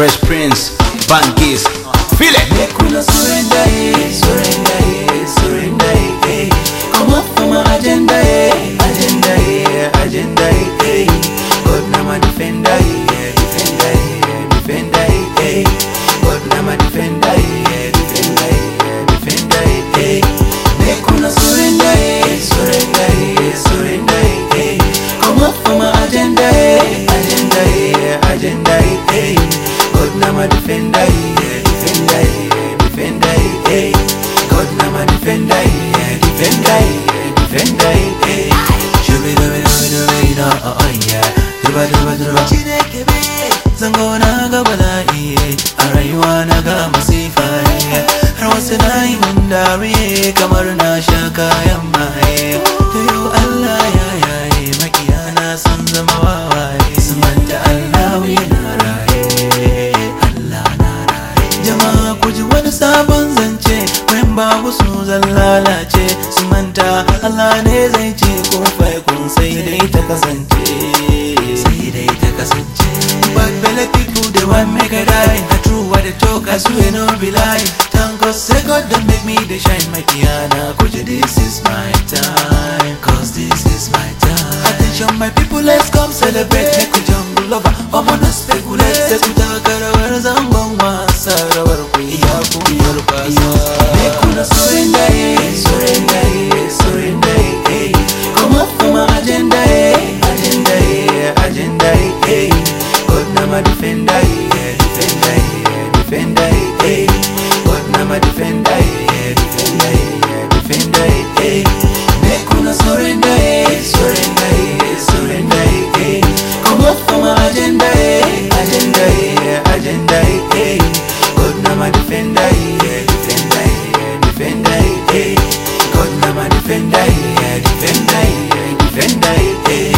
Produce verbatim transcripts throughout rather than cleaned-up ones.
Fresh Prince, Bangis, feel it. Make una surrender, eh, surrender, eh, surrender, eh. Come up for my agenda, eh, agenda, eh, agenda, eh. God na my defender, eh, defender, eh, defender, eh. God na my defender, eh, defender, eh, defender, eh. Make una surrender, eh, surrender, eh, surrender, eh. Come up for my agenda, eh, agenda, eh, agenda, eh. God na my defender, eh, defender, eh, defender, eh. God na my defender, eh, defender, eh, defender, eh. Shubi dubi dubi dubi na, oh oh yeah. Duba duba duba. Chineke be, zango na ga bala'i, a rayuwa na ga masifa, har wasu na yi min dariya kamar na sha kayan maye. Yau Allah ya yaye makiyana sun zama wawaye, su manta Allah yana raye, Allah na raye. Jama'a ku ji wani sabon zance, wayan babu su zan lalace, su manta Allah ne zai ce kun fai kun sai dai ta kasance, sai dai ta kasance. Bad belly people they want make a die, the true what they talk as we no be lying. Thank God say God don't make me the shine my Kiana, could you this is my time, cause this is my time. Attention my people, let's come celebrate, make a jungle lover, I'm on a speculate. Let's put our caravans on one side of our way, yeah, put your pass. Make una surrender, eh, surrender, eh, surrender, eh. Come up for my agenda, eh, agenda, eh, agenda, eh. God na my defender, eh, defender, eh, defender, eh. God na my defender, eh, defender, eh, defender, eh. Make una surrender, eh, surrender, eh, surrender, eh. Come up for my agenda, eh, agenda, eh, agenda, eh. God na my defender, eh, defender, eh, defender, eh. God na my defender, eh, defender, eh, defender, eh.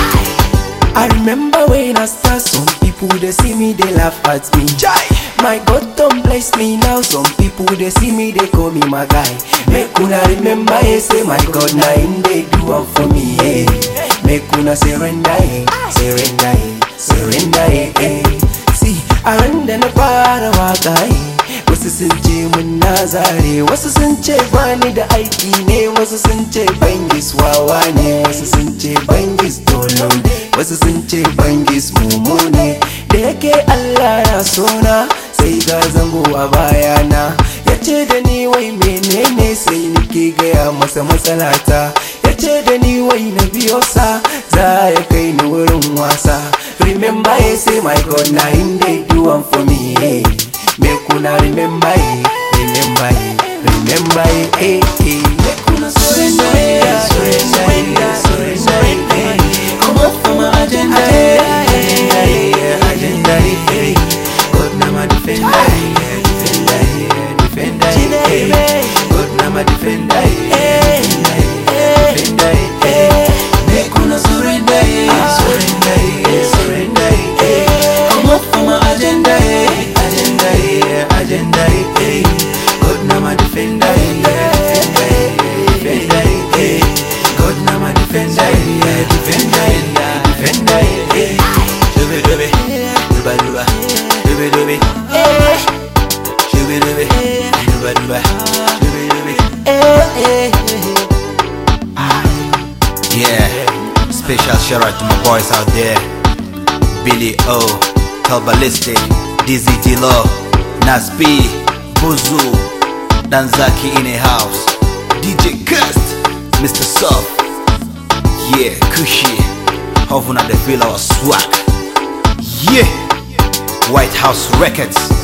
I remember when I start, some people they see me, they laugh at me. Jai. My God don't bless me now, some people they see me, they call me my guy. Make una remember, eh, say my God now in they do one for me, eh. Make una surrender, eh, surrender, eh, surrender, eh, eh. See, I run the para waka, eh. Wasu sun ce mun na zare, wasu sun ce bani da aiki ne, wasu sun ce bangis wawa ne, wasu sun ce bangis dolo ne, wasu sun ce bangis mumu ne. Da yake Allah na sona, sai ga zango a bayana, ya ce da ni wai menene, sai nike gaya masa matsalata. Ya ce da ni wai na biyo sa, za ya kai ni wurin wasa. Remember, I say my God na in they do one for me, eh. Make una remember, eh, remember, eh, remember, eh, eh. Make una surrender, eh, surrender, eh, surrender, eh. Come up for my agenda, eh, agenda, eh, agenda, eh. God na my defender, eh, defender, eh, defender, eh. God na my defender, eh, defender, eh. Make una surrender, eh, surrender, eh, surrender, eh. Come up for my agenda, eh, agenda, eh, agenda, eh. God na my defender, eh, defender, eh. God na my defender, eh, defender, eh, defender, eh. Shubi dubi, duba duba, shubi dubi, shubi dubi, duba duba, shubi dubi. Yeah, special shout out to my boys out there, Billy O, Ballistic, D Z T Law, Nasby, Buzu, Danzaki in a house, D J Cust, Mister Soft, yeah, Kushi, Hovuna the feel our swag, yeah, White House Records.